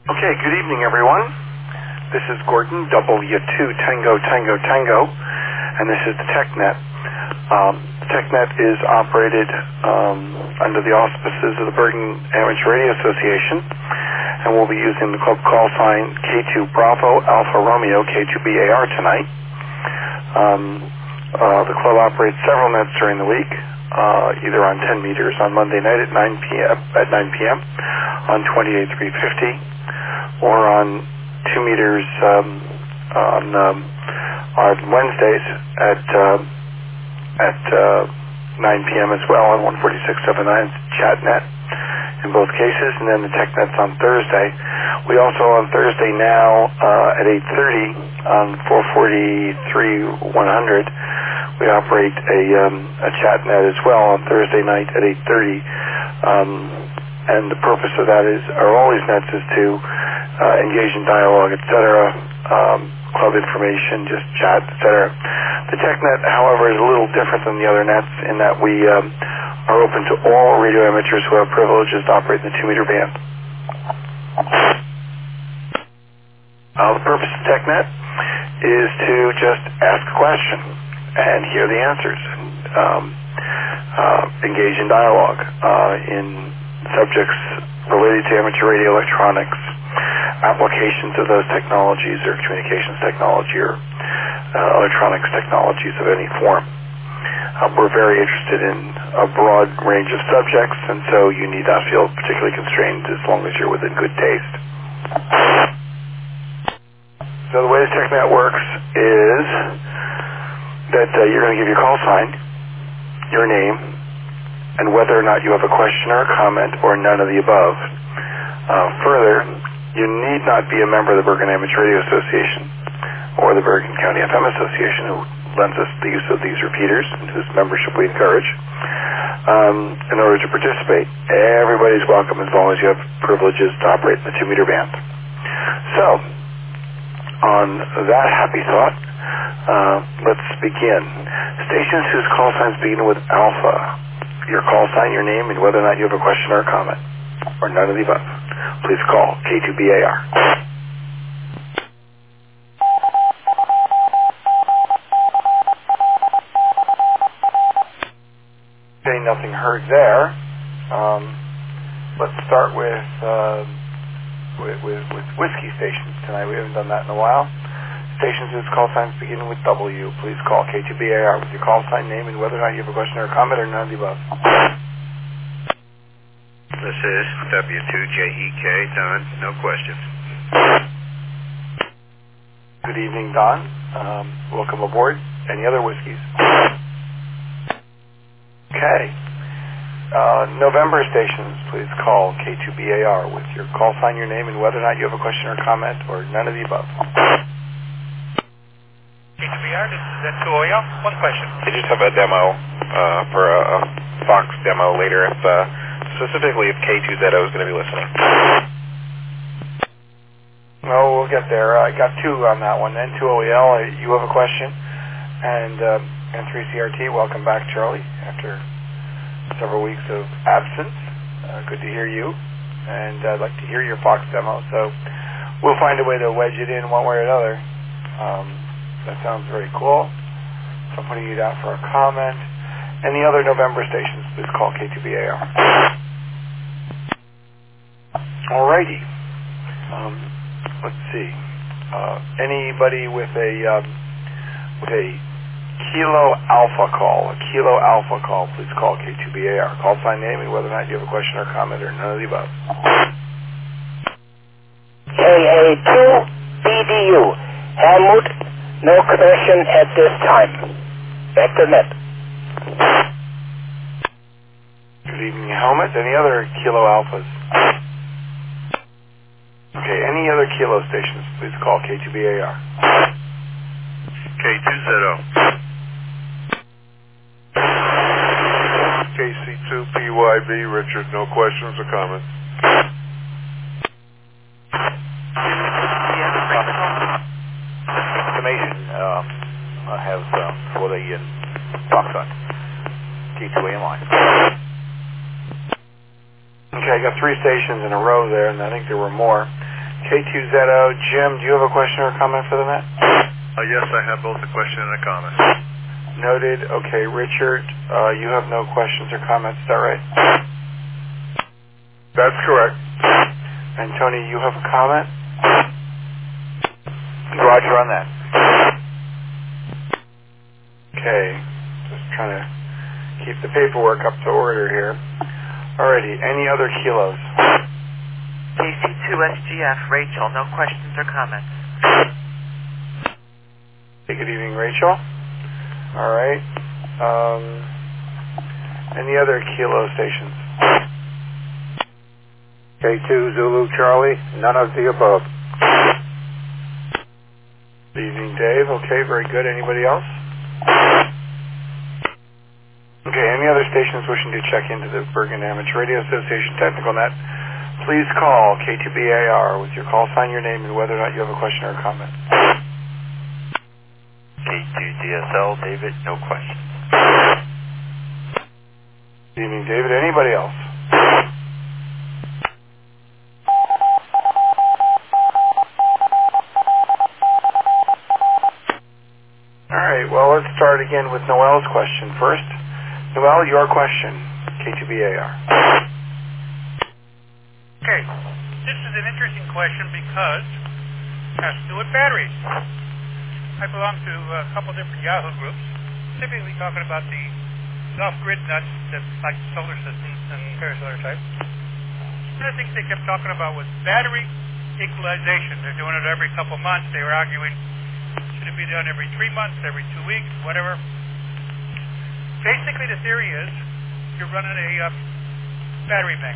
Okay, good evening, everyone. This is Gordon, W2 Tango Tango Tango, and this is the TechNet. The TechNet is operated under the auspices of the Bergen Amateur Radio Association, and we'll be using the club call sign K2 Bravo Alpha Romeo K2BAR tonight. The club operates several nets during the week, either on 10 meters on Monday night at 9 p.m. on 28350. or on 2 meters on Wednesdays at 9 p.m. as well on 146.79 ChatNet in both cases, and then the TechNet's on Thursday. We also on Thursday now at 8:30 on 443 100. We operate a ChatNet as well on Thursday night at 8:30. And the purpose of that is, or all these nets, is to engage in dialogue, etc., club information, just chat, etc. The TechNet, however, is a little different than the other nets in that we are open to all radio amateurs who have privileges to operate in the 2-meter band. The purpose of TechNet is to just ask a question and hear the answers, and engage in dialogue in subjects related to amateur radio electronics, applications of those technologies or communications technology or electronics technologies of any form. We're very interested in a broad range of subjects, and so you need not feel particularly constrained as long as you're within good taste. So the way the TechNet works is that you're going to give your call sign, your name, and whether or not you have a question or a comment or none of the above. Further, you need not be a member of the Bergen Amateur Radio Association or the Bergen County FM Association, who lends us the use of these repeaters and whose membership we encourage, in order to participate. Everybody's welcome as long as you have privileges to operate in the 2-meter band. So, on that happy thought, let's begin. Stations whose call signs begin with alpha. Your call sign, your name, and whether or not you have a question or a comment, or none of the above. Please call K2BAR. Okay, nothing heard there. Let's start with whiskey stations tonight. We haven't done that in a while. Stations whose call signs begin with W. Please call K2BAR with your call sign, name, and whether or not you have a question or a comment, or none of the above. This is W2JEK, Don. No questions. Good evening, Don. Welcome aboard. Any other whiskeys? Okay. November stations, please call K2BAR with your call sign, your name, and whether or not you have a question or a comment, or none of the above. K2BAR, this is N2OL. One question. I just have a demo for a Fox demo later, specifically if K2ZO is going to be listening. No, we'll get there. I got two on that one. N2OEL, you have a question. And N3CRT, welcome back, Charlie, after several weeks of absence. Good to heir you. And I'd like to hear your Fox demo, so we'll find a way to wedge it in one way or another. That sounds very cool. So I'm putting you down for a comment. Any other November stations, please call K2BAR. Alrighty. Let's see. Anybody with a Kilo Alpha call, please call K2BAR. Call sign, name, and whether or not you have a question or comment, or none of the above. KA2BDU. Helmut, no connection at this time. Back to net. Good evening, Helmut. Any other Kilo Alphas? Okay, any other Kilo stations, please call K2BAR. K2ZO. KC2PYB, Richard, no questions or comments. Information I have for the Foxtrot K2AM line. Okay, I got three stations in a row there, and I think there were more. K2ZO. Jim, do you have a question or a comment for the Met? Yes, I have both a question and a comment. Noted. Okay, Richard, you have no questions or comments, is that right? That's correct. And Tony, you have a comment? Roger on that. Okay, just trying to keep the paperwork up to order here. Alrighty, any other kilos? KC2SGF, Rachel, no questions or comments. Hey, good evening, Rachel. Alright. Any other kilo stations? K2 Zulu Charlie, none of the above. Good evening, Dave. Okay, very good. Anybody else? Okay, any other stations wishing to check into the Bergen Amateur Radio Association Technical Net, please call K2BAR with your call sign, your name, and whether or not you have a question or a comment. K2DSL, David, no questions. Good evening, David. Anybody else? Well, let's start again with Noel's question first. Noel, your question, K2BAR. Okay, this is an interesting question because it has to do with batteries. I belong to a couple different Yahoo groups, typically talking about the off-grid nuts that like solar systems and various other types. One of the things they kept talking about was battery equalization. They're doing it every couple months. They were arguing, should it be done every 3 months, every 2 weeks, whatever. Basically, the theory is you're running a battery bank.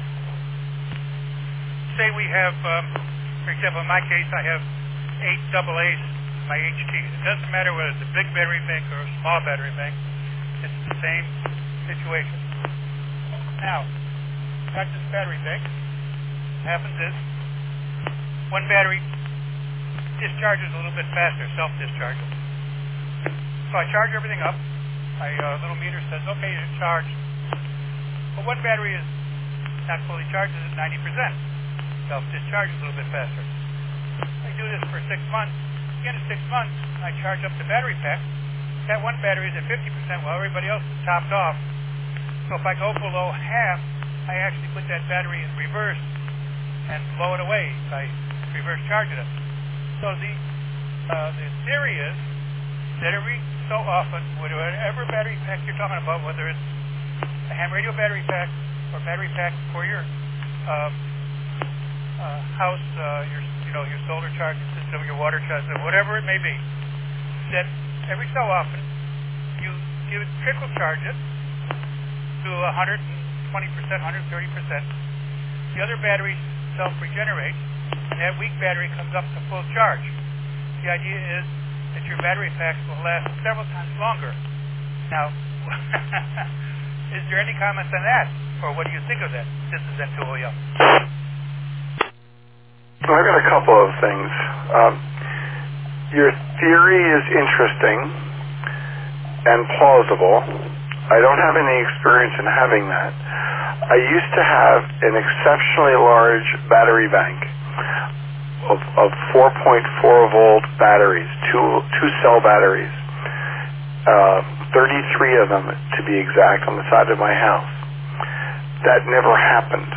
Say we have, for example, in my case, I have 8 AA's, my HTs. It doesn't matter whether it's a big battery bank or a small battery bank. It's the same situation. Now, got this battery bank. What happens is, one battery discharges a little bit faster, self-discharges. So I charge everything up. My little meter says, okay, you're charged. But one battery is not fully charged, it's at 90%. Self-discharges a little bit faster. I do this for 6 months. At the end of 6 months, I charge up the battery pack. That one battery is at 50% while everybody else is topped off. So if I go below half, I actually put that battery in reverse and blow it away by reverse charging it. So the theory is that every so often, whatever battery pack you're talking about, whether it's a ham radio battery pack or battery pack for your house, your solar charging system, your water charging system, whatever it may be, that every so often you trickle charge it to 120%, 130%. The other batteries self-regenerate, and that weak battery comes up to full charge. The idea is that your battery packs will last several times longer. Now, is there any comments on that, or what do you think of that? This is N2OL. Well, I've got a couple of things. Your theory is interesting and plausible. I don't have any experience in having that. I used to have an exceptionally large battery bank of 4.4 volt batteries, two cell batteries, 33 of them to be exact, on the side of my house. That never happened.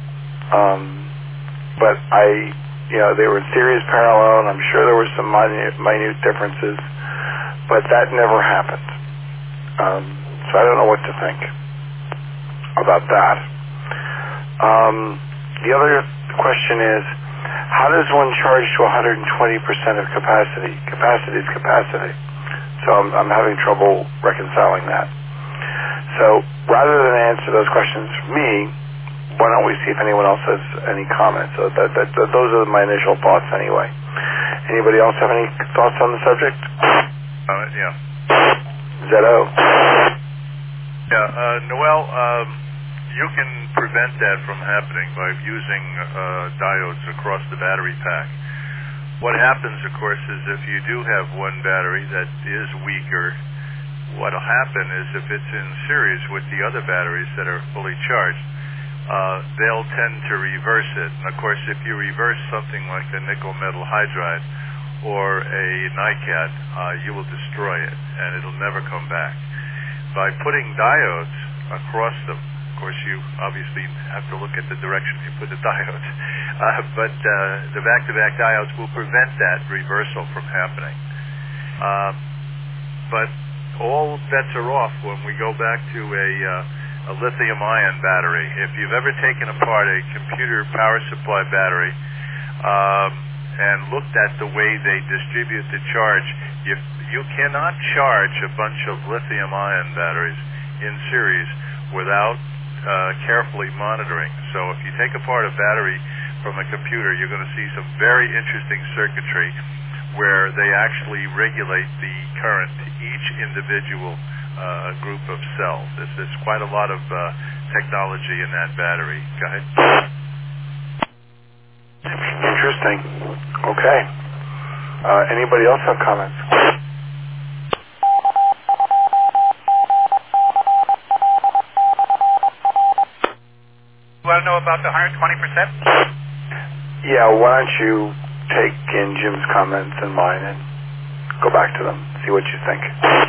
But they were in series parallel, and I'm sure there were some minute differences, but that never happened. So I don't know what to think about that. The other question is, how does one charge to 120% of capacity? Capacity is capacity. So I'm having trouble reconciling that. So rather than answer those questions for me, why don't we see if anyone else has any comments? So those are my initial thoughts anyway. Anybody else have any thoughts on the subject? Yeah. ZO. Yeah, Noel, you can prevent that from happening by using diodes across the battery pack. What happens, of course, is if you do have one battery that is weaker, what will happen is if it's in series with the other batteries that are fully charged, they'll tend to reverse it. And of course, if you reverse something like the nickel metal hydride or a NiCad, you will destroy it, and it'll never come back. By putting diodes across them, of course, you obviously have to look at the direction you put the diodes, but the back-to-back diodes will prevent that reversal from happening. But all bets are off when we go back to a lithium-ion battery. If you've ever taken apart a computer power supply battery and looked at the way they distribute the charge, you cannot charge a bunch of lithium-ion batteries in series without carefully monitoring. So if you take apart a battery from a computer, you're going to see some very interesting circuitry where they actually regulate the current to each individual group of cells. There's quite a lot of technology in that battery. Go ahead. Interesting. Okay. Anybody else have comments? You want to know about the 120%? Yeah, why don't you take in Jim's comments and mine and go back to them, see what you think.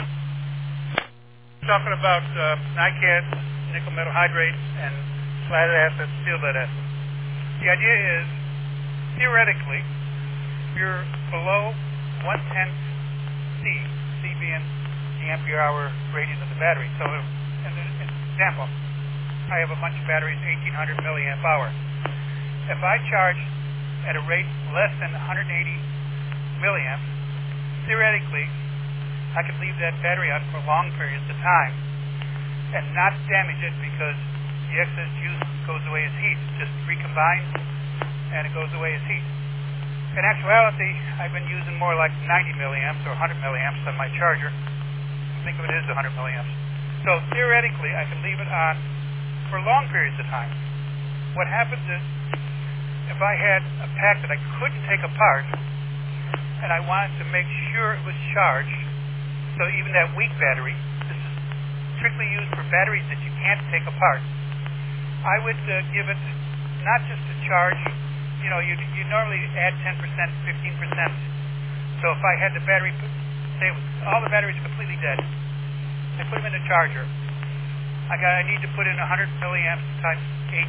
Talking about NiCad, nickel metal hydrate, and lead acid, steel lead acid. The idea is, theoretically, you're below 1/10 C, C being the ampere hour rating of the battery. So, in an example, I have a bunch of batteries, 1800 milliamp hour. If I charge at a rate less than 180 milliamps, theoretically, I could leave that battery on for long periods of time and not damage it because the excess juice goes away as heat. It just recombines and it goes away as heat. In actuality, I've been using more like 90 milliamps or 100 milliamps on my charger. Think of it as 100 milliamps. So theoretically, I can leave it on for long periods of time. What happens is, if I had a pack that I couldn't take apart, and I wanted to make sure it was charged, so even that weak battery, this is strictly used for batteries that you can't take apart, I would give it not just a charge, you normally add 10%, 15%. So if I had the battery, say all the batteries completely dead, I put them in the charger, I need to put in 100 milliamps times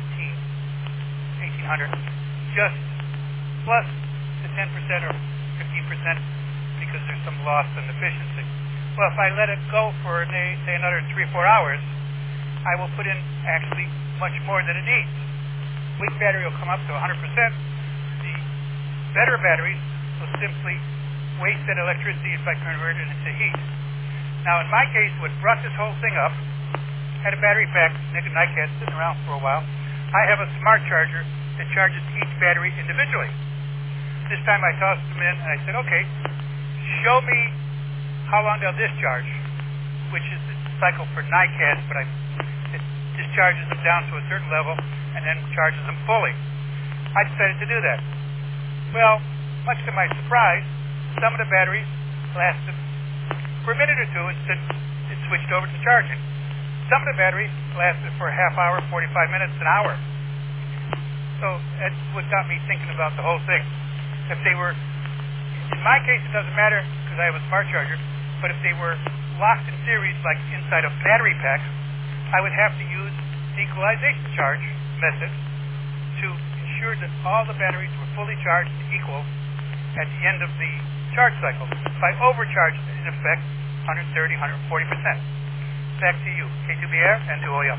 1800, just plus the 10% or 15% because there's some loss in efficiency. Well, if I let it go for, say, another 3 or 4 hours, I will put in actually much more than it needs. Weak battery will come up to 100%. The better batteries will simply waste that electricity if I convert it into heat. Now, in my case, what brought this whole thing up, had a battery pack, NiCad, sitting around for a while. I have a smart charger that charges each battery individually. This time I tossed them in and I said, okay, show me how long they'll discharge, which is the cycle for NiCad, but it discharges them down to a certain level and then charges them fully. I decided to do that. Well, much to my surprise, some of the batteries lasted for a minute or two and it switched over to charging. Some of the batteries lasted for a half hour, 45 minutes, an hour. So that's what got me thinking about the whole thing. If they were, in my case it doesn't matter because I have a smart charger, but if they were locked in series like inside a battery pack, I would have to use the equalization charge method to ensure that all the batteries were fully charged and equal at the end of the charge cycle. If I overcharged, in effect, 130, 140%. Back to you, K2BR and Duoya.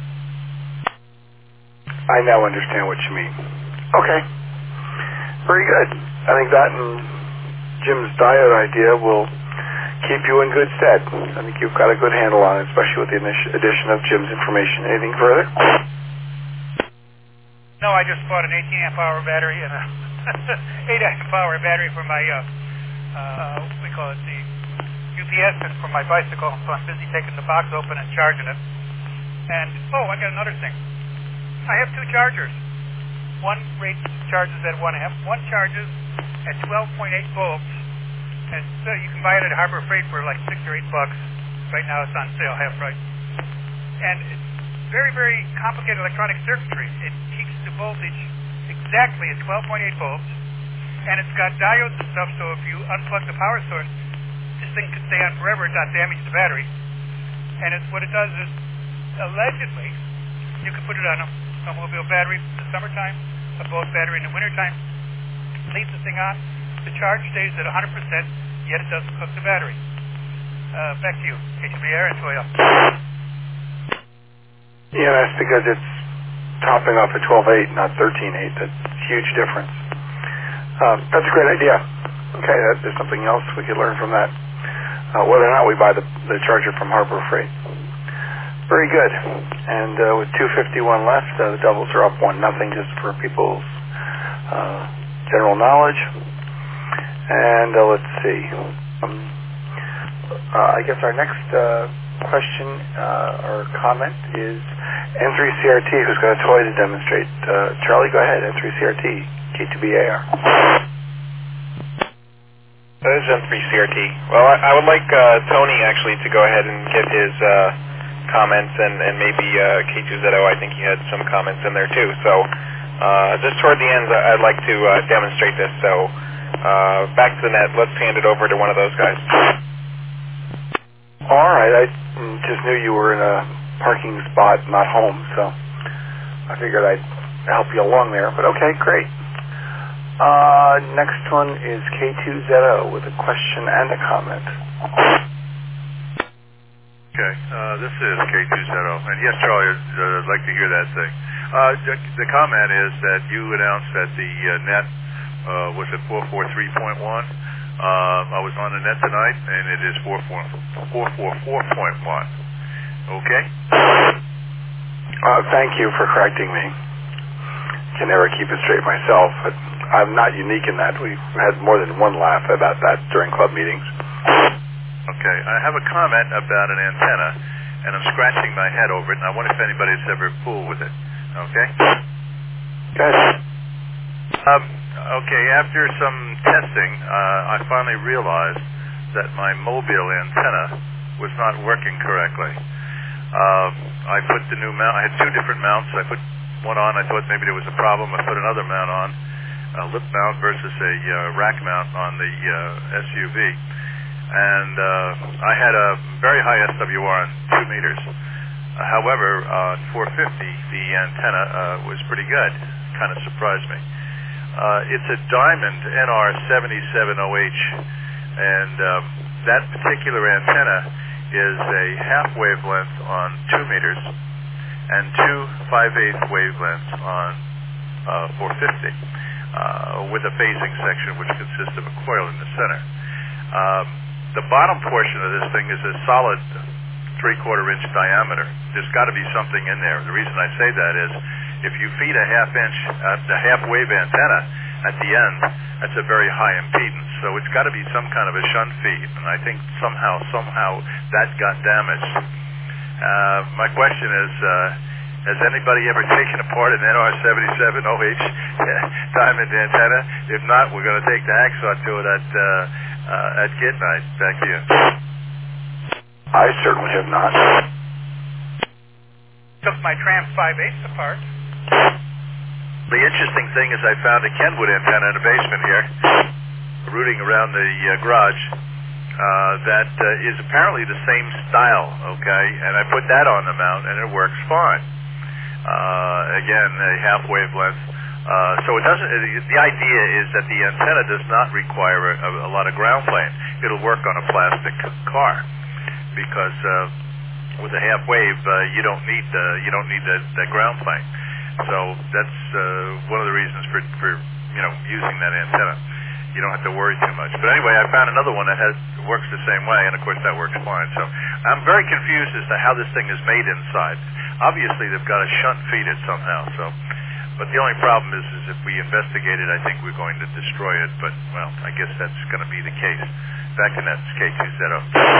I now understand what you mean. Okay. Very good. I think that and Jim's diode idea will keep you in good stead. I think you've got a good handle on it, especially with the addition of Jim's information. Anything further? No, I just bought an 18 amp hour battery and a 8 amp hour battery for my, we call it the UPS and for my bicycle, so I'm busy taking the box open and charging it. And, I got another thing. I have two chargers. One rate charges at 1 amp. One charges at 12.8 volts. And so you can buy it at Harbor Freight for like $6 or $8. Right now it's on sale, half price. And very, very complicated electronic circuitry. It keeps the voltage exactly at 12.8 volts, and it's got diodes and stuff, so if you unplug the power source, this thing could stay on forever and not damage the battery. And what it does is, allegedly, you can put it on a automobile battery in the summertime, a boat battery in the wintertime, leave the thing on, the charge stays at 100%, yet it doesn't cook the battery. Back to you, HBR and Toyo. Yeah, that's because it's topping off at 12.8, not 13.8. That's a huge difference. That's a great idea. Okay, there's something else we could learn from that. Whether or not we buy the charger from Harbor Freight. Very good. And with 2:51 left, the doubles are up 1-0, just for people's general knowledge. And let's see. I guess our next question or comment is N3CRT, who's got a toy to demonstrate. Charlie, go ahead. N3CRT, K2BAR. This is N3CRT. Well, I would like Tony actually to go ahead and give his comments, and maybe K2ZO, I think he had some comments in there too. So just toward the end, I'd like to demonstrate this. So back to the net. Let's hand it over to one of those guys. All right. I just knew you were in a parking spot, not home, so I figured I'd help you along there. But okay, great. Next one is K2ZO with a question and a comment. Okay, this is K2ZO. And yes, Charlie, I'd like to hear that thing. The comment is that you announced that the net was at 443.1. I was on the net tonight, and it is 444.1. Okay? Thank you for correcting me. Can never keep it straight myself, but I'm not unique in that. We've had more than one laugh about that during club meetings. Okay, I have a comment about an antenna, and I'm scratching my head over it, and I wonder if anybody's ever fooled with it. Okay? Good. Okay, after some testing, I finally realized that my mobile antenna was not working correctly. I put the new mount. I had two different mounts. I put one on. I thought maybe there was a problem. I put another mount on, a lip mount versus a rack mount on the SUV. And I had a very high SWR on 2 meters. However, on 450, the antenna was pretty good. Kind of surprised me. It's a Diamond NR77OH, and that particular antenna is a half wavelength on 2 meters and 2 5/8 wavelengths on 450 with a phasing section which consists of a coil in the center. The bottom portion of this thing is a solid 3/4 inch diameter. There's got to be something in there. The reason I say that is if you feed a half wave antenna at the end, that's a very high impedance. So it's got to be some kind of a shunt feed, and I think somehow that got damaged. My question is, has anybody ever taken apart an NR77OH diamond antenna? If not, we're going to take the hacksaw to it at Kid Night. Back to you. I certainly have not. Took my Tram 5/8 apart. The interesting thing is I found a Kenwood antenna in the basement here, rooting around the garage, that is apparently the same style, okay? And I put that on the mount, and it works fine. Again, a half wavelength. So it doesn't. The idea is that the antenna does not require a lot of ground plane. It'll work on a plastic car because with a half wave, you don't need the ground plane. So that's one of the reasons for using that antenna. You don't have to worry too much. But anyway, I found another one that works the same way, and of course that works fine. So I'm very confused as to how this thing is made inside. Obviously, they've got to shunt feed it somehow. But the only problem is if we investigate it, I think we're going to destroy it. But well, I guess that's going to be the case. Back to that's K2ZO.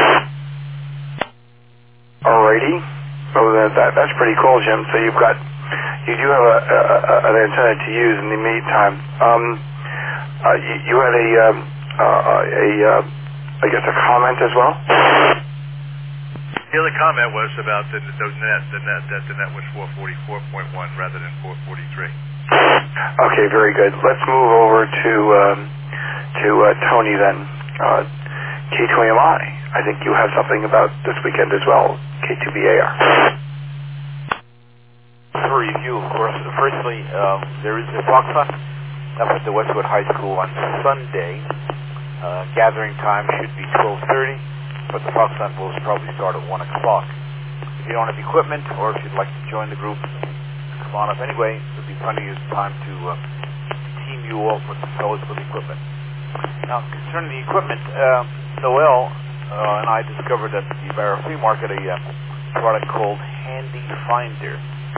Alrighty. So that's pretty cool, Jim. So you do have an antenna to use in the meantime. You had I guess a comment as well? The other comment was about the net, that the net was 444.1 rather than 443. Okay, very good. Let's move over to Tony then. K2MI. I think you have something about this weekend as well. K2BAR. For review, of course. Firstly, there is a Fox Hunt up at the Westwood High School on Sunday. Gathering time should be 12:30, but the Fox Hunt will probably start at 1 o'clock. If you don't have equipment, or if you'd like to join the group, come on up anyway. There'll be plenty of time to team you up with the fellows with equipment. Now, concerning the equipment, Noel and I discovered at the Barra Flea Market a product called Handy Finder,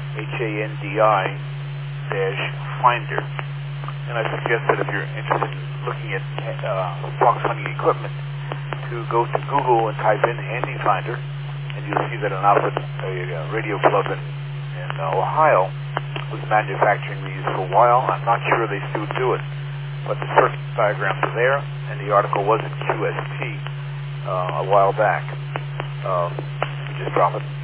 HANDI-Finder. And I suggest that if you're interested in looking at fox hunting equipment, to go to Google and type in Handy Finder, and you'll see that an outfit, a radio club in Ohio, was manufacturing these for a while. I'm not sure they still do it, but the circuit diagrams are there, and the article was in QST a while back. We just drop it.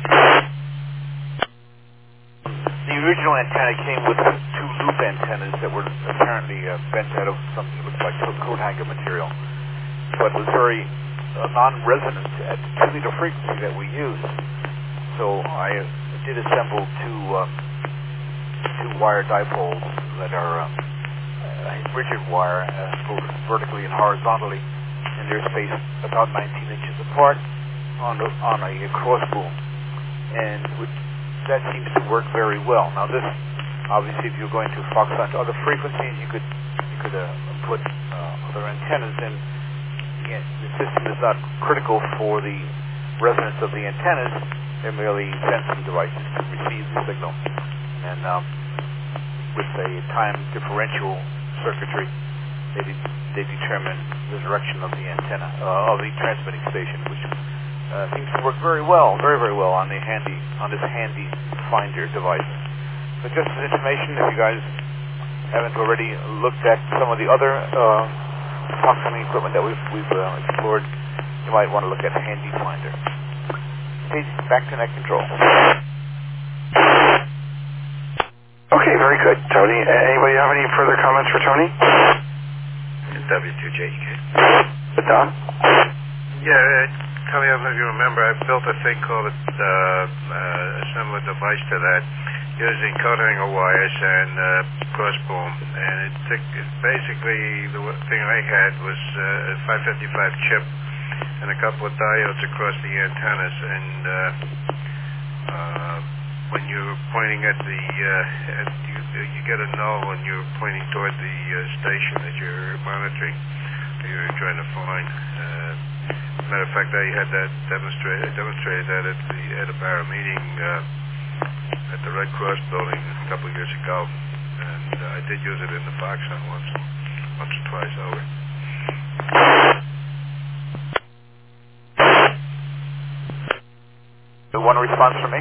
The original antenna came with two loop antennas that were apparently bent out of something that looks like coat hanger material, but was very non-resonant at the 2-meter frequency that we use. So I did assemble two wire dipoles that are rigid wire, both vertically and horizontally, and they're spaced about 19 inches apart on a cross boom, and that seems to work very well. Now this, obviously, if you're going to fox hunt other frequencies, you could put other antennas in. Again, the system is not critical for the resonance of the antennas. They're merely sensing devices to receive the signal. And with a time differential circuitry, they determine the direction of the antenna, of the transmitting station, which seems to work very well, very, very well on this Handy Finder device. But just as information, if you guys haven't already looked at some of the other fox hunting equipment that we've explored, you might want to look at Handy Finder. Okay, back to net control. Okay, very good, Tony. Anybody have any further comments for Tony? W2JK. Don? Yeah, Tony, I don't know if you remember, I built a thing called a similar device to that, using coat hanger wires and crossboom, and basically the thing I had was a 555 chip and a couple of diodes across the antennas, and when you're pointing at the, you get a null when you're pointing toward the station that you're monitoring, or you're trying to find. Matter of fact, I had that demonstrated that at a Barra meeting at the Red Cross building a couple of years ago, and I did use it in the Fox Hunt once or twice over. One response from me.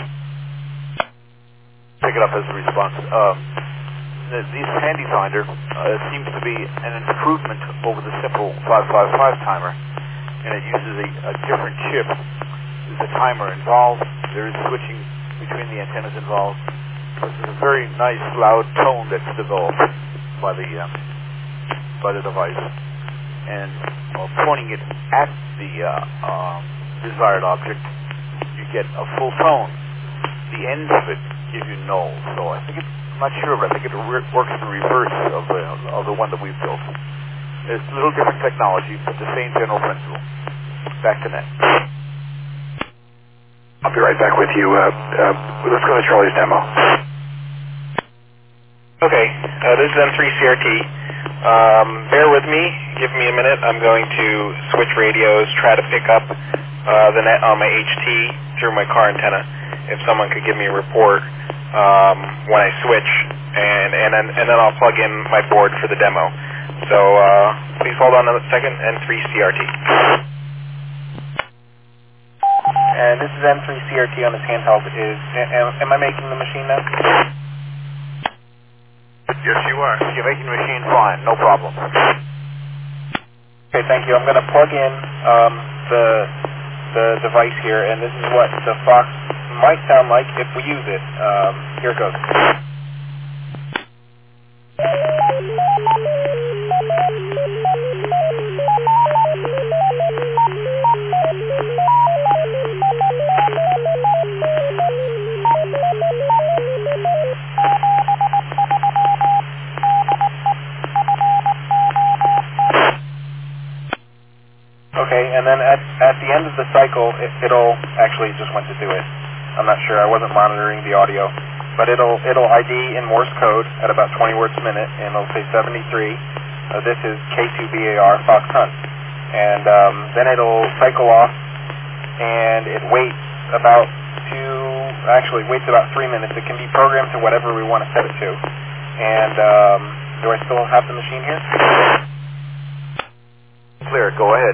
Pick it up as a response. This Handy Finder seems to be an improvement over the simple 555 timer, and it uses a different chip. There's a timer involved. There is switching between the antennas involved. This is a very nice loud tone that's developed by the device, and pointing it at the desired object, you get a full tone. The ends of it give you null. So I think I'm not sure, but I think it works in reverse of the one that we've built. It's a little different technology, but the same general principle. Back to net. I'll be right back with you. Let's go to Charlie's demo. Okay, this is M3CRT. Bear with me. Give me a minute. I'm going to switch radios, try to pick up the net on my HT through my car antenna. If someone could give me a report when I switch, and then I'll plug in my board for the demo. So please hold on a second. N3CRT. And this is M3CRT on this handheld. Am I making the machine now? Yes, you are. You're making the machine fine, no problem. Okay, thank you. I'm going to plug in the the device here, and this is what the Fox might sound like if we use it. Here it goes. Okay, and then at the end of the cycle, it'll actually just went to do it. I'm not sure. I wasn't monitoring the audio, but it'll ID in Morse code at about 20 words a minute, and it'll say 73. This is K2BAR Fox Hunt, and then it'll cycle off, and it waits about 3 minutes. It can be programmed to whatever we want to set it to. And do I still have the machine here? Clear. Go ahead.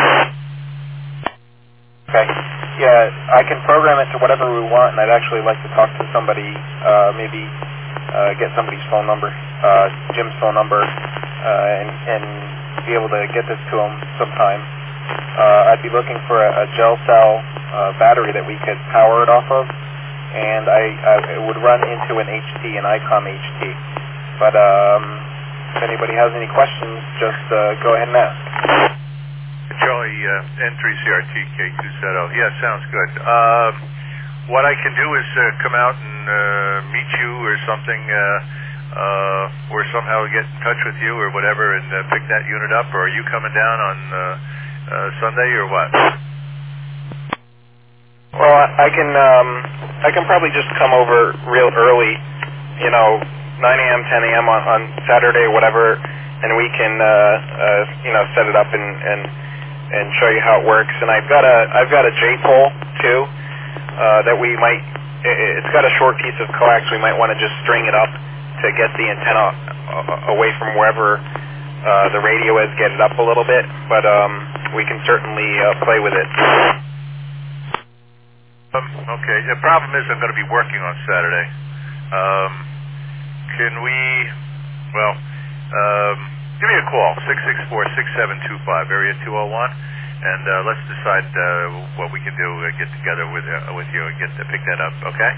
Okay. Yeah, I can program it to whatever we want, and I'd actually like to talk to somebody, maybe get somebody's phone number, Jim's phone number, and be able to get this to him sometime. I'd be looking for a gel cell battery that we could power it off of, and it would run into an HT, an ICOM HT. But if anybody has any questions, just go ahead and ask. Charlie, N3CRT K270. Yeah, sounds good. What I can do is come out and meet you or something, or somehow get in touch with you or whatever and pick that unit up, or are you coming down on Sunday or what? Well, I can probably just come over real early, 9 a.m., 10 a.m. on Saturday or whatever, and we can set it up and show you how it works. And I've got a J-pole too that we might. It's got a short piece of coax. We might want to just string it up to get the antenna away from wherever the radio is. Get it up a little bit, but we can certainly play with it. Okay. The problem is I'm going to be working on Saturday. Can we? Well. Give me a call, 664-6725, area 201, and let's decide what we can do. Get together with you and pick that up. Okay?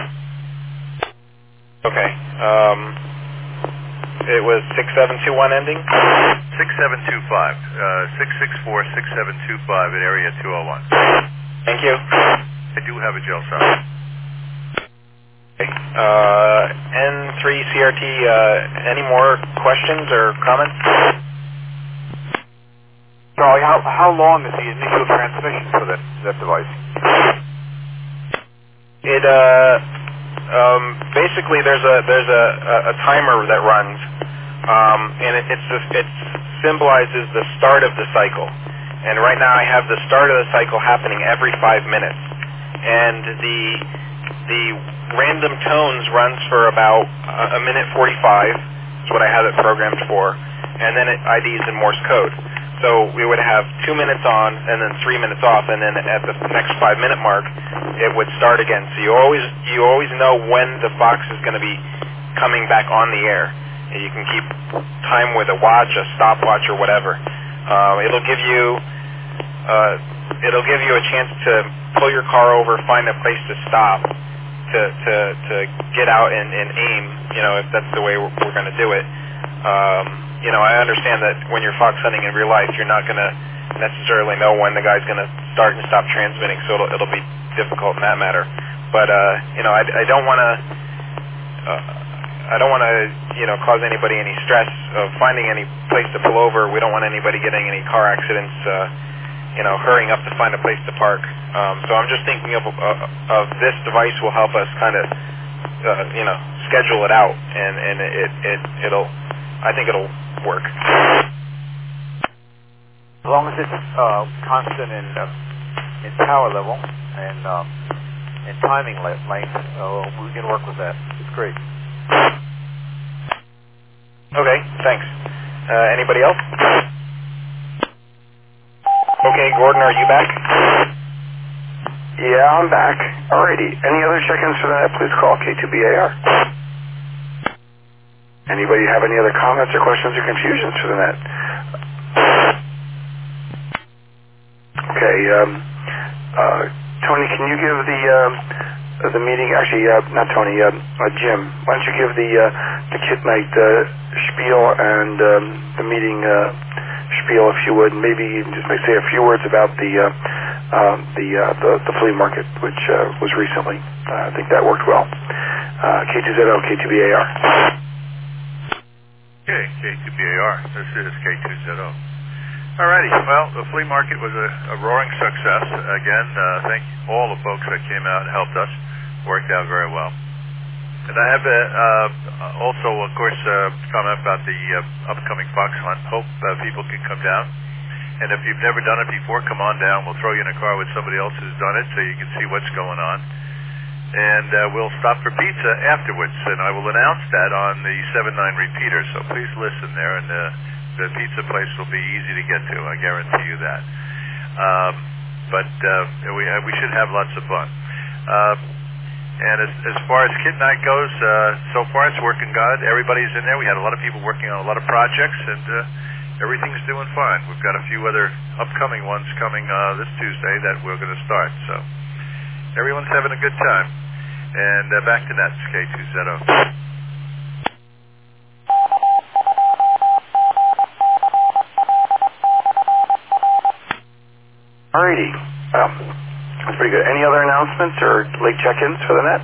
Okay. It was 6721 ending. 6725. 664-6725 at area 201. Thank you. I do have a gel cell. Okay. N3CRT, any more questions or comments? Charlie, how long is the initial transmission for that device? It basically there's a timer that runs, and it symbolizes the start of the cycle. And right now I have the start of the cycle happening every 5 minutes, and the random tones runs for about a minute 45 is what I have it programmed for, and then it IDs in Morse code. So we would have 2 minutes on and then 3 minutes off, and then at the next 5 minute mark it would start again. So you always know when the Fox is going to be coming back on the air. And you can keep time with a watch, a stopwatch, or whatever. It'll give you a chance to pull your car over, find a place to stop, to get out and aim, if that's the way we're going to do it. I understand that when you're fox hunting in real life, you're not going to necessarily know when the guy's going to start and stop transmitting, so it'll be difficult in that matter. But I don't want to cause anybody any stress of finding any place to pull over. We don't want anybody getting any car accidents, hurrying up to find a place to park. So I'm just thinking of this device will help us kind of, schedule it out, and I think it'll work. As long as it's constant in power level and in timing length, we can work with that. It's great. Okay, thanks. Anybody else? Okay, Gordon, are you back? Yeah, I'm back. Alrighty. Any other check-ins for that? Please call K2BAR. Anybody have any other comments or questions or confusions for the net? Okay, Tony, can you give the meeting? Actually, not Tony. Jim. Why don't you give the Kit Night spiel and the meeting spiel, if you would, and maybe just say a few words about the flea market, which was recently. I think that worked well. K2ZO, K2BAR. Okay, K2BAR. This is K2ZO. Alrighty, well, the flea market was a roaring success. Again, I think all the folks that came out and helped us worked out very well. And I have also, of course, comment about the upcoming fox hunt. Hope people can come down. And if you've never done it before, come on down. We'll throw you in a car with somebody else who's done it so you can see what's going on. And we'll stop for pizza afterwards. And I will announce that on the 7-9 repeater. So please listen there. And the pizza place will be easy to get to. I guarantee you that. But we should have lots of fun. And as far as Kit Night goes, so far it's working good. Everybody's in there. We had a lot of people working on a lot of projects, and everything's doing fine. We've got a few other upcoming ones coming this Tuesday that we're going to start. So everyone's having a good time. And back to Nets, K2ZO. Alrighty. That's pretty good. Any other announcements or late check-ins for the net?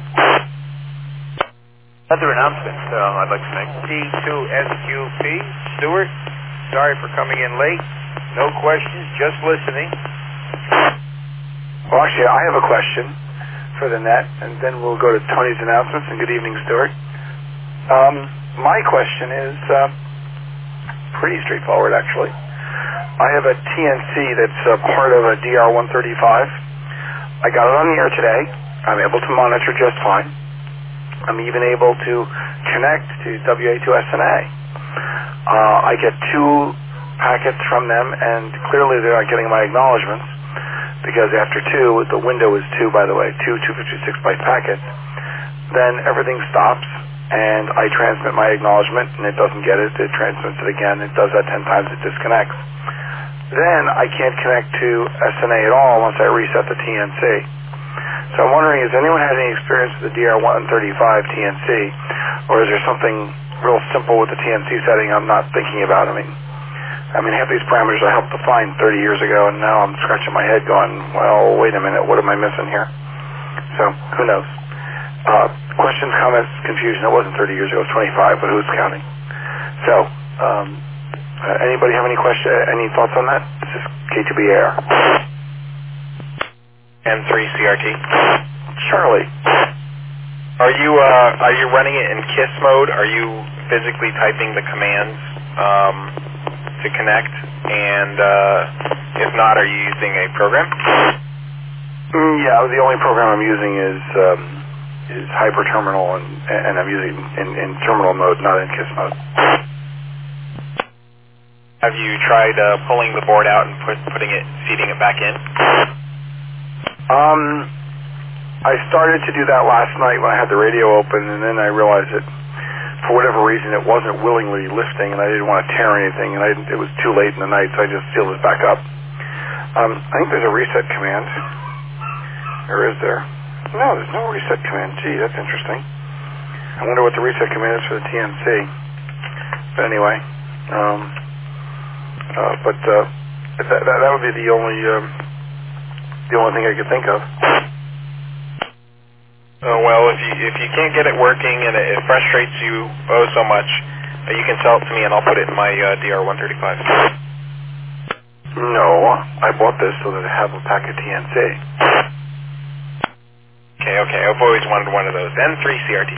Other announcement I'd like to make. T2SQP, Stewart, sorry for coming in late. No questions, just listening. Well, actually, I have a question for the net, and then we'll go to Tony's announcements, and good evening, Stewart. My question is pretty straightforward, actually. I have a TNC that's part of a DR-135. I got it on the air today. I'm able to monitor just fine. I'm even able to connect to WA2SNA. I get 2 packets from them, and clearly they're not getting my acknowledgments, because after 2, the window is 2, by the way, 2 256-byte packets. Then everything stops, and I transmit my acknowledgment, and it doesn't get it. It transmits it again. It does that 10 times. It disconnects. Then I can't connect to SNA at all once I reset the TNC. So I'm wondering, has anyone had any experience with the DR-135 TNC, or is there something real simple with the TNC setting I'm not thinking about? I mean, half these parameters I helped define 30 years ago, and now I'm scratching my head going, well, wait a minute, what am I missing here? So, who knows? Questions, comments, confusion. It wasn't 30 years ago, it was 25, but who's counting? So, anybody have any any thoughts on that? This is K2BAR. N3CRT. Charlie. Are you running it in KISS mode? Are you physically typing the commands to connect? And if not, are you using a program? Yeah, the only program I'm using is HyperTerminal, and I'm using in terminal mode, not in KISS mode. Have you tried pulling the board out and feeding it back in? I started to do that last night when I had the radio open, and then I realized that for whatever reason it wasn't willingly lifting, and I didn't want to tear anything, and it was too late in the night, so I just sealed it back up. I think there's a reset command. Or is there? No, there's no reset command. Gee, that's interesting. I wonder what the reset command is for the TNC. But anyway, that would be the only thing I could think of. Well, if you can't get it working and it frustrates you so much, you can sell it to me and I'll put it in my DR-135. No, I bought this so that I have a packet TNC. Okay, I've always wanted one of those. N3CRT.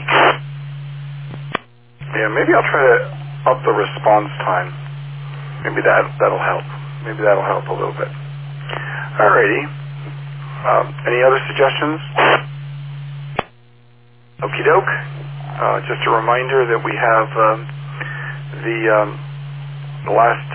Yeah, maybe I'll try to up the response time. Maybe that'll help. Maybe that'll help a little bit. Alrighty. Any other suggestions? Okie doke. Just a reminder that we have the last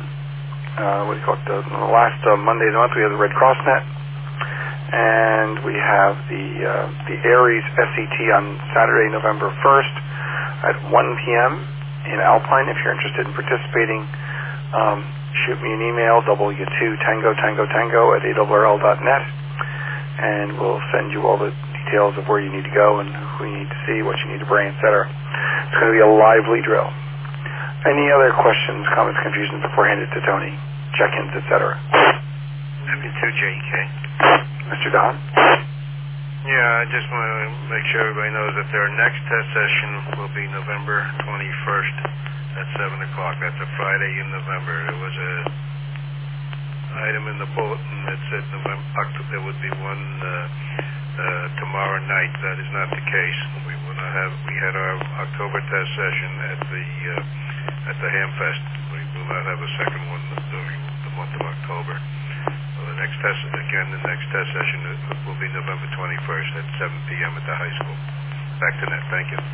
the last Monday of the month we have the Red Cross Net, and we have the Aries SET on Saturday, November 1st at 1 p.m. in Alpine. If you're interested in participating, shoot me an email, W2 Tango at ARRL.net. and we'll send you all the details of where you need to go and who you need to see, what you need to bring, etc. It's going to be a lively drill. Any other questions, comments, confusions before I hand it to Tony? Check-ins, etc. W2JK. Mr. Don? Yeah, I just want to make sure everybody knows that their next test session will be November 21st at 7 o'clock. That's a Friday in November. There was a item in the bulletin that said there would be one tomorrow night. That is not the case. We had our October test session at the Hamfest. We will not have a second one during the month of October. The next test session will be November 21st at 7 p.m. at the high school. Back to net. Thank you.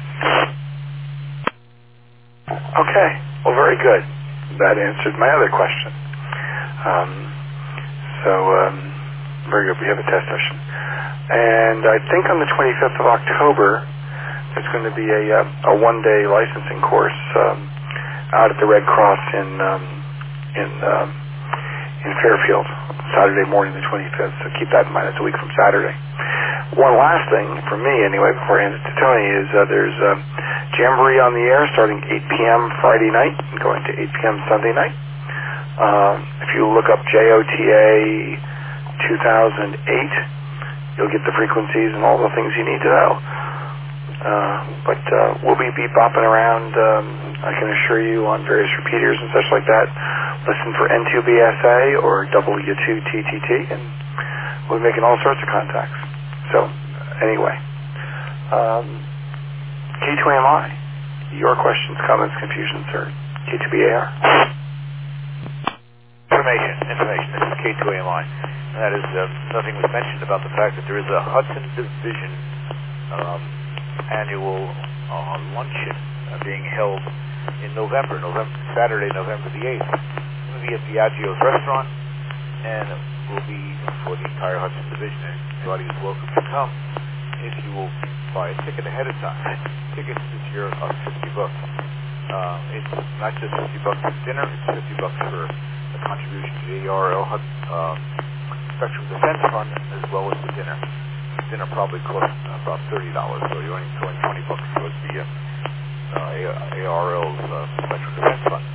Okay. Well, very good. That answered my other question. Very good. We have a test session. And I think on the 25th of October, there's going to be a one-day licensing course out at the Red Cross in Fairfield, Saturday morning, the 25th. So keep that in mind. It's a week from Saturday. One last thing, for me anyway, before I hand it to Tony, is there's Jamboree on the air starting 8 p.m. Friday night and going to 8 p.m. Sunday night. If you look up JOTA 2008, you'll get the frequencies and all the things you need to know. But we'll be bopping around, I can assure you, on various repeaters and such like that. Listen for N2BSA or W2TTT, and we'll be making all sorts of contacts. So, anyway, K2AMI, your questions, comments, confusions, or K2BAR? Information. This is K2AMI. And that is, nothing was mentioned about the fact that there is a Hudson Division annual luncheon being held in Saturday, November the 8th. It will be at Biagio's restaurant, and it will be for the entire Hudson Division. Anybody is welcome to come if you will buy a ticket ahead of time. Tickets this year are $50. It's not just $50 for dinner, it's $50 for a contribution to the ARL Spectrum Defense Fund, as well as the dinner. Dinner probably costs about $30, so you're only throwing $20 towards the ARL's Spectrum Defense Fund.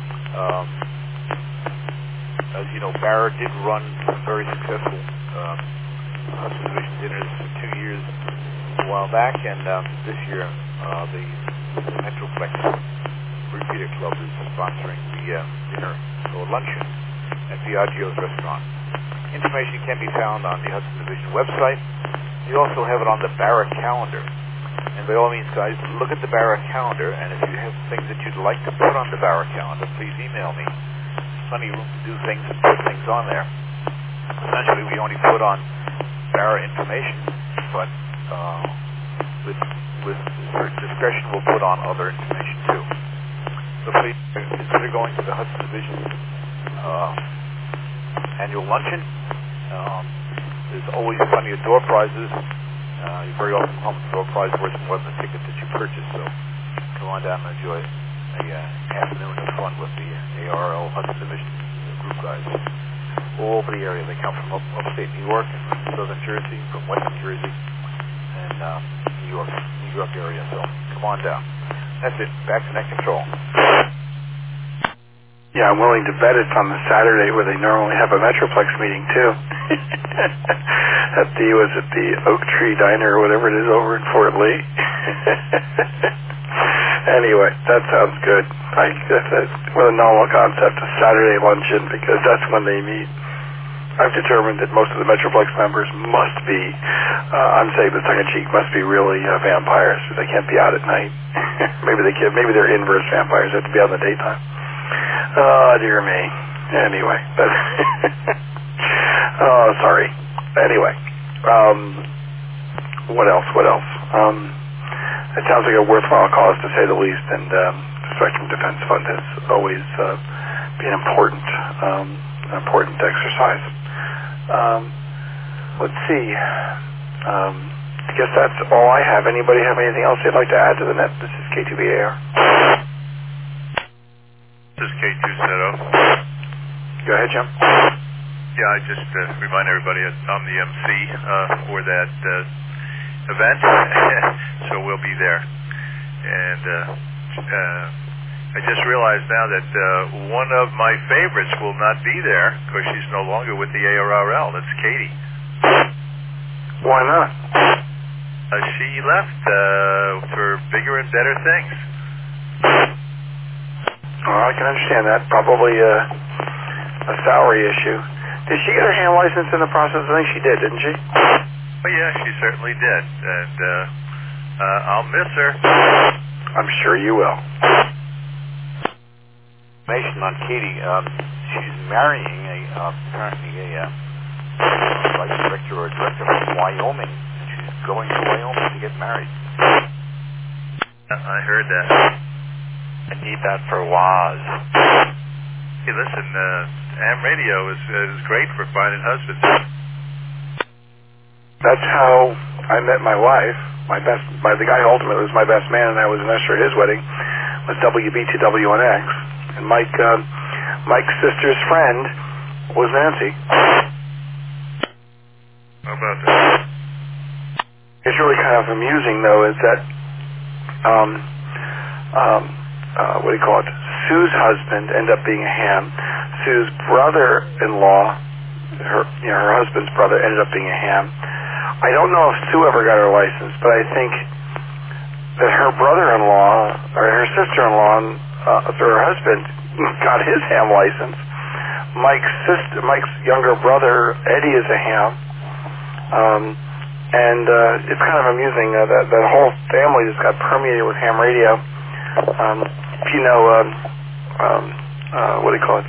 As you know, Barra did run very successful Hudson Division dinners for 2 years a while back, and this year the Metroplex Repeater Club is sponsoring the dinner or luncheon at Biagio's restaurant. Information can be found on the Hudson Division website. You also have it on the Barra calendar. And by all means, guys, look at the Barra calendar, and if you have things that you'd like to put on the Barra calendar, please email me. There's plenty of room to do things and put things on there. Essentially, we only put on Barra information, but with certain discretion, we'll put on other information too. So please consider going to the Hudson Division annual luncheon. There's always plenty of door prizes. You very often come with door prize worth more than the ticket that you purchase. So come on down and enjoy a afternoon of fun with the ARL Hudson Division group guys. All over the area. They come from upstate New York, and from southern Jersey, from western Jersey, and New York area. So come on down. That's it. Back to net control. Yeah, I'm willing to bet it's on the Saturday where they normally have a Metroplex meeting too. Was it the Oak Tree Diner or whatever it is over in Fort Lee? Anyway, that sounds good. That's a novel concept, a Saturday luncheon, because that's when they meet. I've determined that most of the Metroplex members must be, I'm saying this tongue-in-cheek, must be really vampires. They can't be out at night. Maybe they're inverse vampires. They have to be out in the daytime. Oh, dear me. Anyway. Oh, sorry. Anyway. What else? It sounds like a worthwhile cause, to say the least, and the Spectrum Defense Fund has always been important exercise. Let's see. I guess that's all I have. Anybody have anything else they'd like to add to the net? This is K2BAR. This is K2 Seto. Go ahead, Jim. Yeah, I just remind everybody I'm the MC for that event, so we'll be there. And I just realized now that one of my favorites will not be there because she's no longer with the ARRL. That's Katie. Why not? She left for bigger and better things. Oh, I can understand that. Probably a salary issue. Did she get her ham license in the process? I think she did, didn't she? Oh, yeah, she certainly did. And I'll miss her. I'm sure you will. Information on Katie. She's marrying apparently a vice director or director from Wyoming. She's going to Wyoming to get married. I heard that. I need that for Waz. Hey, listen, ham radio is great for finding husbands. That's how I met my wife. The guy who ultimately was my best man, and I was an usher at his wedding, was WB2WNX. And Mike's sister's friend was Nancy. How about that? It's really kind of amusing, though, is that what do you call it? Sue's husband ended up being a ham. Sue's brother-in-law, her husband's brother, ended up being a ham. I don't know if Sue ever got her license, but I think that her brother-in-law or her sister-in-law, or her husband, got his ham license. Mike's younger brother Eddie is a ham, and it's kind of amusing that whole family just got permeated with ham radio. If you know, what do you call it?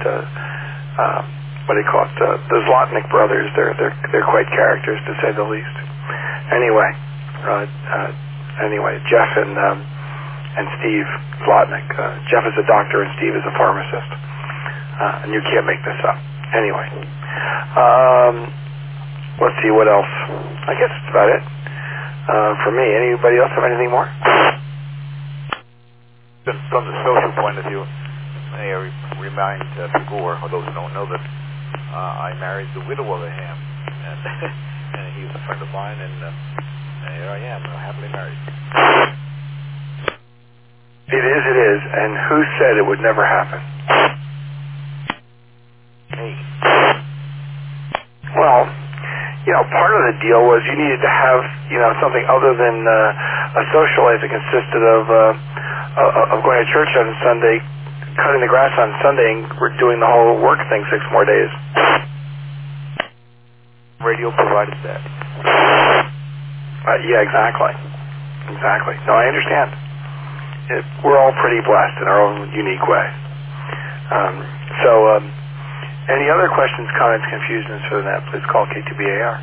The Zlotnick brothers. They're quite characters, to say the least. Anyway, Jeff and Steve Zlotnick. Jeff is a doctor and Steve is a pharmacist, and you can't make this up. Anyway, let's see what else. I guess that's about it for me. Anybody else have anything more? From the social point of view, may I remind people or those who don't know that I married the widow of a ham, and he's a friend of mine, and here I am, happily married. It is, and who said it would never happen? Me. Well, part of the deal was you needed to have, something other than a social life that consisted of going to church on Sunday, cutting the grass on Sunday, and we're doing the whole work thing 6 more days. Radio provided that. Yeah, exactly. No, I understand. We're all pretty blessed in our own unique way. Any other questions, comments, confusions for the net, please call K2BAR.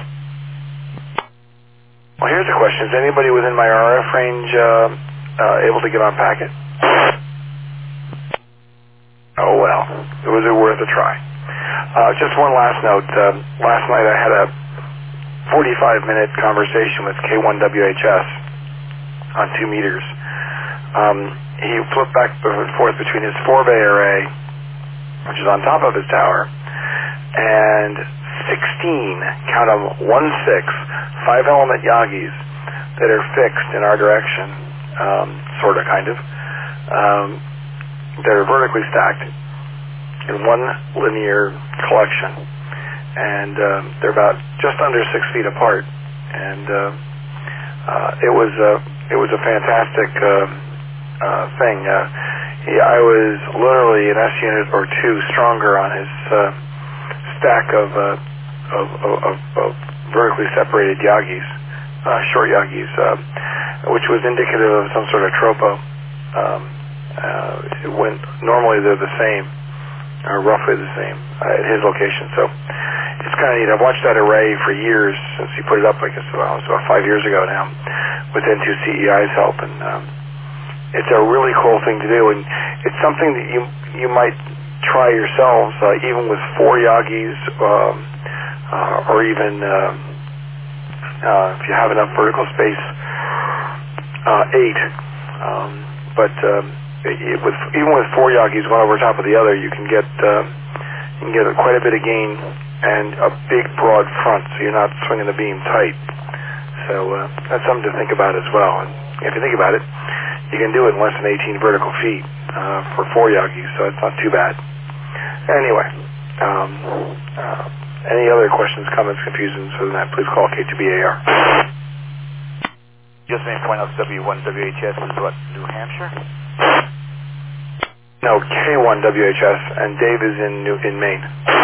Well, here's a question. Is anybody within my RF range able to get on packet? Oh, well. It was worth a try. Just one last note. Last night I had a 45-minute conversation with K1WHS on 2 meters. He flipped back and forth between his 4-bay array, which is on top of his tower, and 16, count them, 1-6, 5-element Yagis that are fixed in our direction, sort of, kind of. They're vertically stacked in one linear collection, and they're about just under 6 feet apart. And it was a fantastic thing. I was literally an S unit or 2 stronger on his stack of vertically separated Yagis, short Yagis, which was indicative of some sort of tropo. Normally they're the same, or roughly the same, at his location. So it's kind of neat. I've watched that array for years since he put it up. I guess it was about 5 years ago now, with N2CEI's help, and it's a really cool thing to do. And it's something that you might try yourselves, even with 4 Yagis, or even if you have enough vertical space, 8. But even with 4 Yagis, one over top of the other, you can get quite a bit of gain and a big broad front, so you're not swinging the beam tight. So that's something to think about as well. And if you think about it, you can do it in less than 18 vertical feet for 4 Yagis, so it's not too bad. Anyway, any other questions, comments, confusions for that, please call K2BAR. Just may point out W1WHS is what, New Hampshire? No, K1WHS, and Dave is in Maine.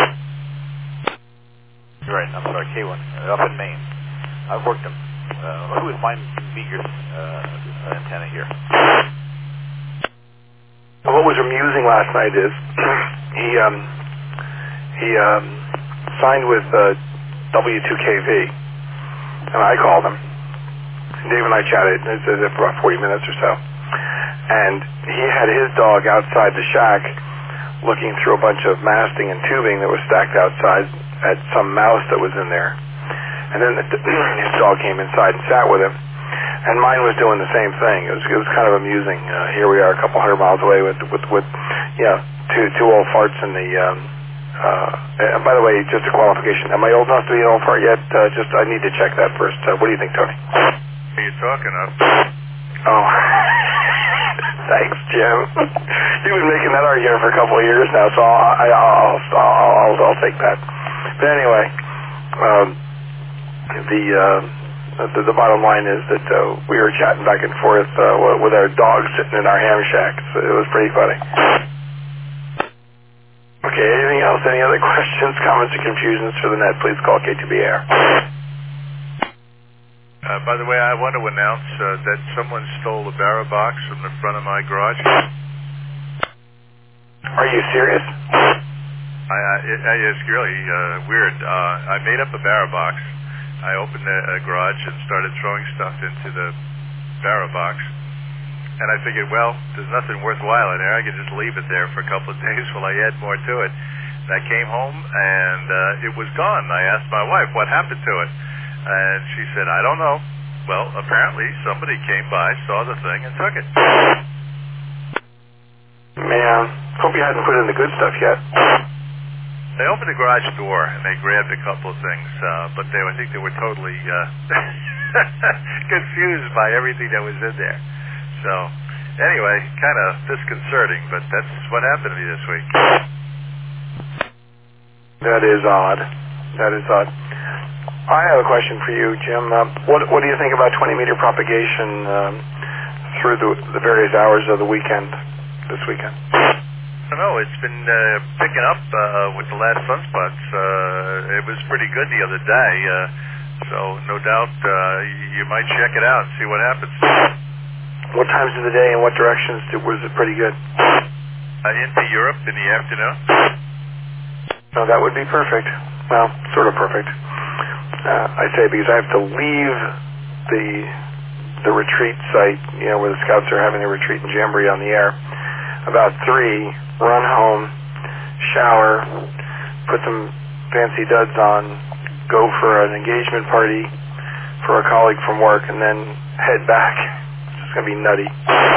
You're right, I'm sorry, K1, up in Maine. I've worked them. Who is my Meagers antenna here? What was amusing last night is he signed with W2KV, and I called him. Dave and I chatted for about 40 minutes or so, and he had his dog outside the shack looking through a bunch of masting and tubing that was stacked outside at some mouse that was in there. And then his dog came inside and sat with him, and mine was doing the same thing. It was kind of amusing. Here we are, a couple hundred miles away with two old farts in the. And by the way, just a qualification. Am I old enough to be an old fart yet? I need to check that first. What do you think, Tony? What are you talking of? Oh, thanks, Jim. You've been making that argument for a couple of years now, so I'll take that. But anyway, the bottom line is that we were chatting back and forth with our dogs sitting in our ham shack. So it was pretty funny. Okay, anything else? Any other questions, comments, or confusions for the net? Please call K2BAR. By the way, I want to announce that someone stole a barra box from the front of my garage. Are you serious? It's really weird. I made up a barra box. I opened a garage and started throwing stuff into the barra box. And I figured, well, there's nothing worthwhile in there. I could just leave it there for a couple of days while I add more to it. And I came home, and it was gone. I asked my wife, what happened to it? And she said, I don't know. Well, apparently somebody came by, saw the thing, and took it. Man, hope you hadn't put in the good stuff yet. They opened the garage door, and they grabbed a couple of things, but I think they were totally confused by everything that was in there. So, anyway, kind of disconcerting, but that's what happened to me this week. That is odd. I have a question for you, Jim. What do you think about 20-meter propagation through the various hours of the weekend, this weekend? I don't know. It's been picking up with the last sunspots. It was pretty good the other day, so no doubt you might check it out and see what happens. What times of the day and what directions was it pretty good? Into Europe in the afternoon. No, that would be perfect. Well, sort of perfect. I say because I have to leave the retreat site, where the scouts are having a retreat in Jamboree on the air, about 3, run home, shower, put some fancy duds on, go for an engagement party for a colleague from work, and then head back. It's just going to be nutty.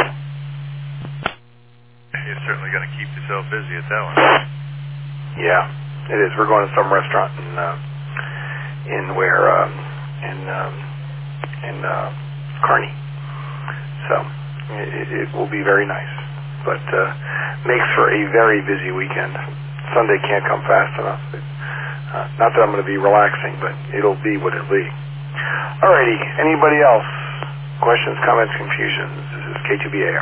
You're certainly going to keep yourself busy at that one. Yeah, it is. We're going to some restaurant in Kearney, so it will be very nice, but makes for a very busy weekend. Sunday can't come fast enough. Not that I'm going to be relaxing, but it'll be what it'll be. Alrighty, anybody else? Questions, comments, confusions? This is K2BAR.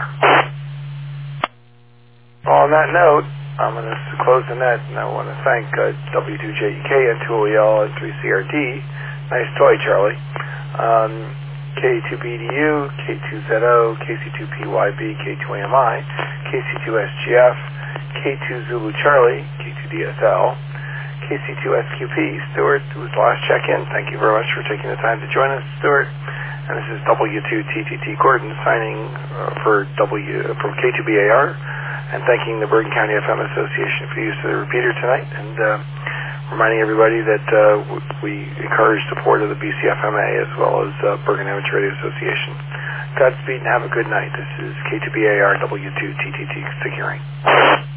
On that note, I'm going to close the net, and I want to thank W2JEK and 2OEL and 3CRT. Nice toy, Charlie. K2BDU, K2ZO, KC2PYB, K2AMI, KC2SGF, K2 Zulu Charlie, K2DSL, KC2SQP. Stuart, who was the last check-in, thank you very much for taking the time to join us, Stuart. And this is W2TTT Gordon signing from K2BAR and thanking the Bergen County FM Association for the use of the repeater tonight, and reminding everybody that we encourage support of the BCFMA as well as Bergen Amateur Radio Association. Godspeed and have a good night. This is K2BAR W2TTT Securing.